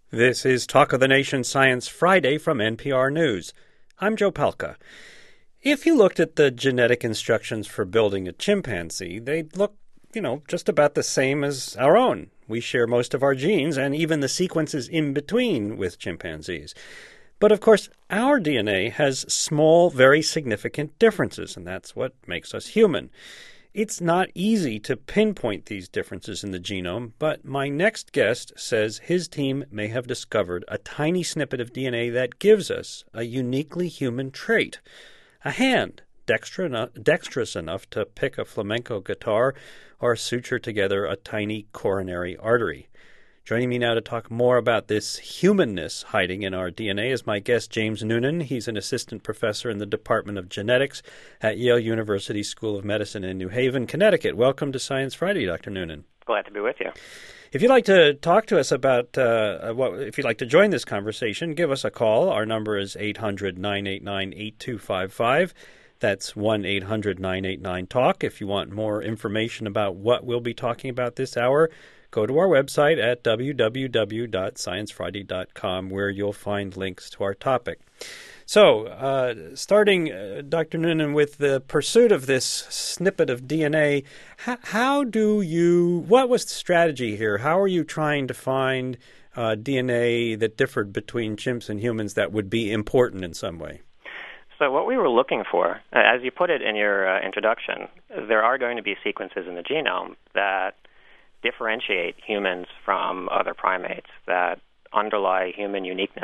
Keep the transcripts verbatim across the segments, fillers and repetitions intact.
This is Talk of the Nation Science Friday from N P R News. I'm Joe Palca. If you looked at the genetic instructions for building a chimpanzee, they'd look, you know, just about the same as our own. We share most of our genes and even the sequences in between with chimpanzees. But of course, our D N A has small, very significant differences, and that's what makes us human. It's not easy to pinpoint these differences in the genome, but my next guest says his team may have discovered a tiny snippet of D N A that gives us a uniquely human trait. A hand, dexterous enough to pick a flamenco guitar or suture together a tiny coronary artery. Joining me now to talk more about this humanness hiding in our D N A is my guest, James Noonan. He's an assistant professor in the Department of Genetics at Yale University School of Medicine in New Haven, Connecticut. Welcome to Science Friday, Doctor Noonan. Glad to be with you. If you'd like to talk to us about, uh, what, if you'd like to join this conversation, give us a call. Our number is eight hundred, nine eight nine, eight two five five. That's one eight hundred, nine eight nine, talk. If you want more information about what we'll be talking about this hour, go to our website at w w w dot science friday dot com, where you'll find links to our topic. So, uh, starting, uh, Doctor Noonan, with the pursuit of this snippet of D N A, how, how do you, what was the strategy here? How are you trying to find uh, D N A that differed between chimps and humans that would be important in some way? So what we were looking for, as you put it in your uh, introduction, there are going to be sequences in the genome that differentiate humans from other primates, that underlie human uniqueness.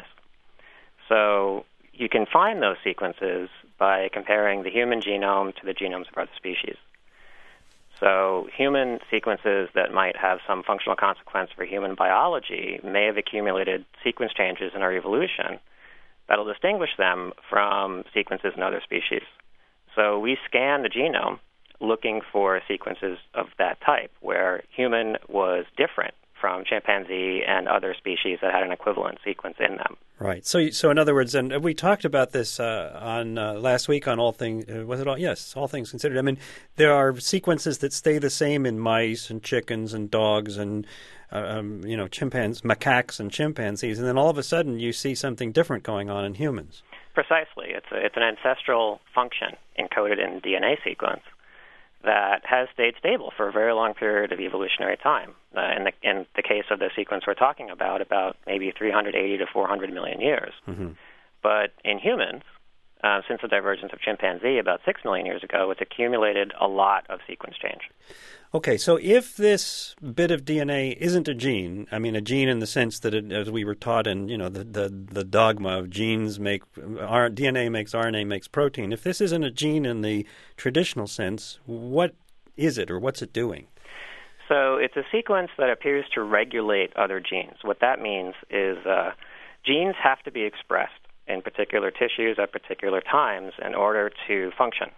So you can find those sequences by comparing the human genome to the genomes of other species. So human sequences that might have some functional consequence for human biology may have accumulated sequence changes in our evolution that'll distinguish them from sequences in other species. So we scan the genome looking for sequences of that type, where human was different from chimpanzee and other species that had an equivalent sequence in them. Right. So, so in other words, and we talked about this uh, on uh, last week on All Things. Uh, was it all? Yes, All Things Considered. I mean, there are sequences that stay the same in mice and chickens and dogs and uh, um, you know, chimpanzees, macaques and chimpanzees, and then all of a sudden you see something different going on in humans. Precisely. It's a, it's an ancestral function encoded in the D N A sequence that has stayed stable for a very long period of evolutionary time. Uh, in, the, in the case of the sequence we're talking about, about maybe three hundred eighty to four hundred million years. Mm-hmm. But in humans, uh, since the divergence of chimpanzee about six million years ago, it's accumulated a lot of sequence change. Okay, so if this bit of D N A isn't a gene, I mean a gene in the sense that, it, as we were taught in, you know, the, the, the dogma of genes make, our D N A makes R N A makes protein, if this isn't a gene in the traditional sense, what is it or what's it doing? So it's a sequence that appears to regulate other genes. What that means is uh, genes have to be expressed in particular tissues at particular times in order to function.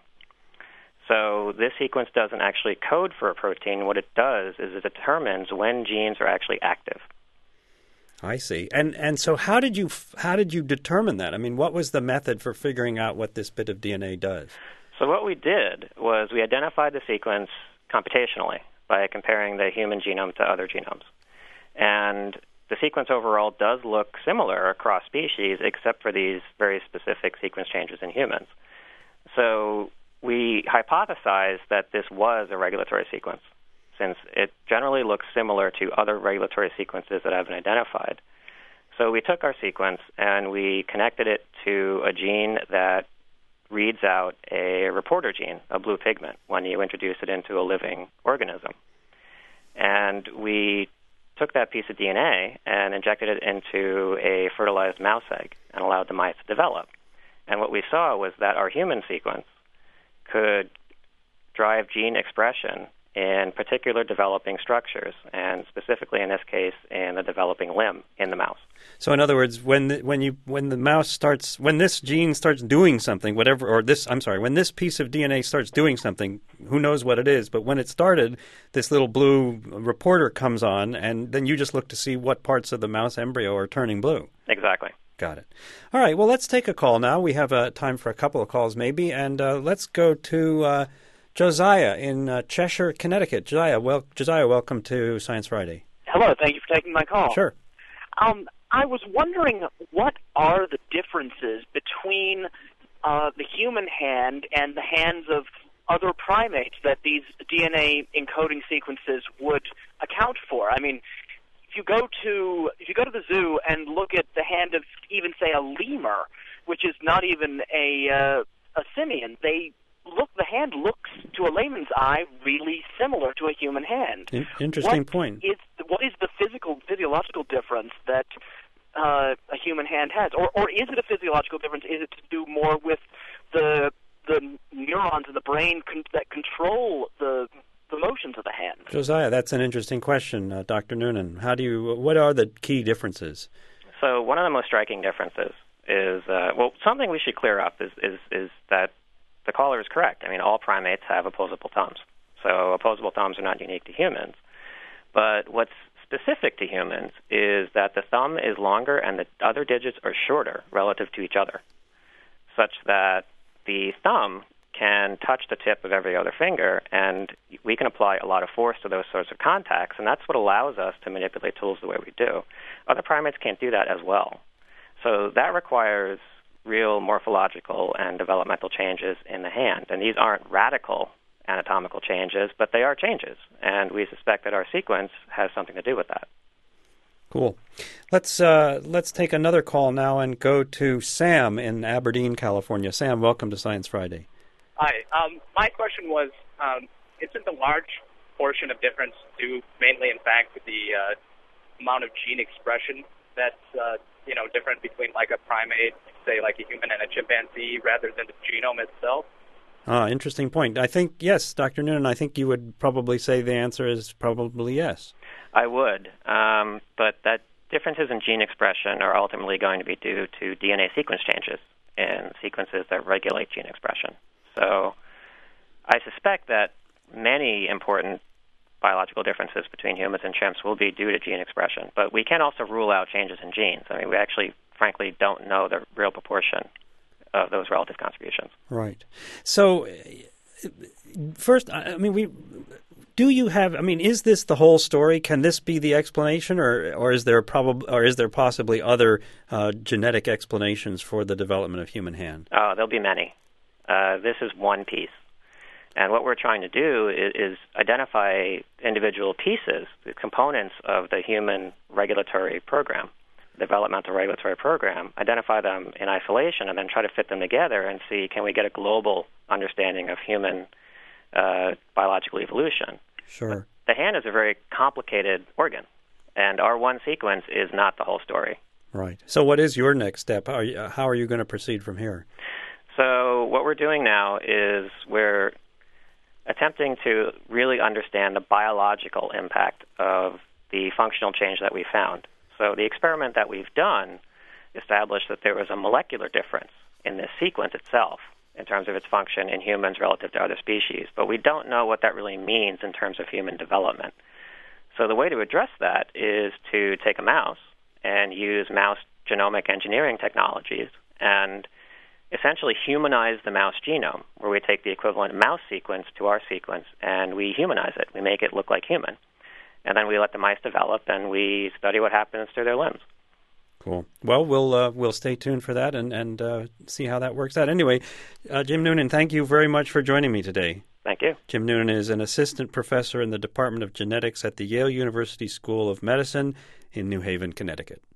So this sequence doesn't actually code for a protein. What it does is it determines when genes are actually active. I see. And and so how did you how did you determine that? I mean, what was the method for figuring out what this bit of D N A does? So what we did was we identified the sequence computationally by comparing the human genome to other genomes. And the sequence overall does look similar across species, except for these very specific sequence changes in humans. So we hypothesized that this was a regulatory sequence, since it generally looks similar to other regulatory sequences that have been identified. So we took our sequence and we connected it to a gene that reads out a reporter gene, a blue pigment, when you introduce it into a living organism. And we took that piece of D N A and injected it into a fertilized mouse egg and allowed the mice to develop. And what we saw was that our human sequence could drive gene expression in particular developing structures, and specifically in this case in the developing limb in the mouse. So in other words, when the, when you when the mouse starts when this gene starts doing something, whatever, or this I'm sorry, when this piece of D N A starts doing something, who knows what it is, but when it started, this little blue reporter comes on, and then you just look to see what parts of the mouse embryo are turning blue. Exactly. Got it. All right. Well, let's take a call now. We have uh, time for a couple of calls, maybe, and uh, let's go to uh, Josiah in uh, Cheshire, Connecticut. Josiah, well, Josiah, welcome to Science Friday. Hello. Thank you for taking my call. Sure. Um, I was wondering, what are the differences between uh, the human hand and the hands of other primates that these D N A encoding sequences would account for? I mean, if you go to if you go to the zoo and look at the hand of even, say, a lemur, which is not even a uh, a simian, they look the hand looks to a layman's eye really similar to a human hand. In- interesting what point. Is, what is the physical physiological difference that uh, a human hand has, or or is it a physiological difference? Is it to do more with the the neurons in the brain con- that control the the motions of the hand? Josiah, that's an interesting question, uh, Doctor Noonan. How do you? What are the key differences? So one of the most striking differences is, uh, well, something we should clear up is, is is that the caller is correct. I mean, all primates have opposable thumbs. So opposable thumbs are not unique to humans. But what's specific to humans is that the thumb is longer and the other digits are shorter relative to each other, such that the thumb can touch the tip of every other finger, and we can apply a lot of force to those sorts of contacts, and that's what allows us to manipulate tools the way we do. Other primates can't do that as well. So that requires real morphological and developmental changes in the hand, and these aren't radical anatomical changes, but they are changes, and we suspect that our sequence has something to do with that. Cool. Let's uh, let's take another call now and go to Sam in Aberdeen, California. Sam, welcome to Science Friday. Hi. Um, my question was, um, isn't the large portion of difference due mainly, in fact, to the uh, amount of gene expression that's uh, you know different between like a primate, say like a human and a chimpanzee, rather than the genome itself? Ah, interesting point. I think, yes, Doctor Noonan, I think you would probably say the answer is probably yes. I would, um, but that differences in gene expression are ultimately going to be due to D N A sequence changes in sequences that regulate gene expression. So I suspect that many important biological differences between humans and chimps will be due to gene expression, but we can also rule out changes in genes. I mean, we actually, frankly, don't know the real proportion of those relative contributions. Right. So, first, I mean, we do you have? I mean, is this the whole story? Can this be the explanation, or or is there probably, or is there possibly other uh, genetic explanations for the development of human hand? Oh, there'll be many. Uh, this is one piece, and what we're trying to do is, is identify individual pieces, the components of the human regulatory program. Developmental regulatory program, identify them in isolation, and then try to fit them together and see, can we get a global understanding of human uh, biological evolution? Sure. But the hand is a very complicated organ, and our one sequence is not the whole story. Right. So what is your next step? How are you, how are you going to proceed from here? So what we're doing now is we're attempting to really understand the biological impact of the functional change that we found. So the experiment that we've done established that there was a molecular difference in this sequence itself in terms of its function in humans relative to other species, but we don't know what that really means in terms of human development. So the way to address that is to take a mouse and use mouse genomic engineering technologies and essentially humanize the mouse genome, where we take the equivalent mouse sequence to our sequence and we humanize it. We make it look like human. And then we let the mice develop, and we study what happens to their limbs. Cool. Well, we'll uh, we'll stay tuned for that and and uh, see how that works out. Anyway, uh, Jim Noonan, thank you very much for joining me today. Thank you. Jim Noonan is an assistant professor in the Department of Genetics at the Yale University School of Medicine in New Haven, Connecticut.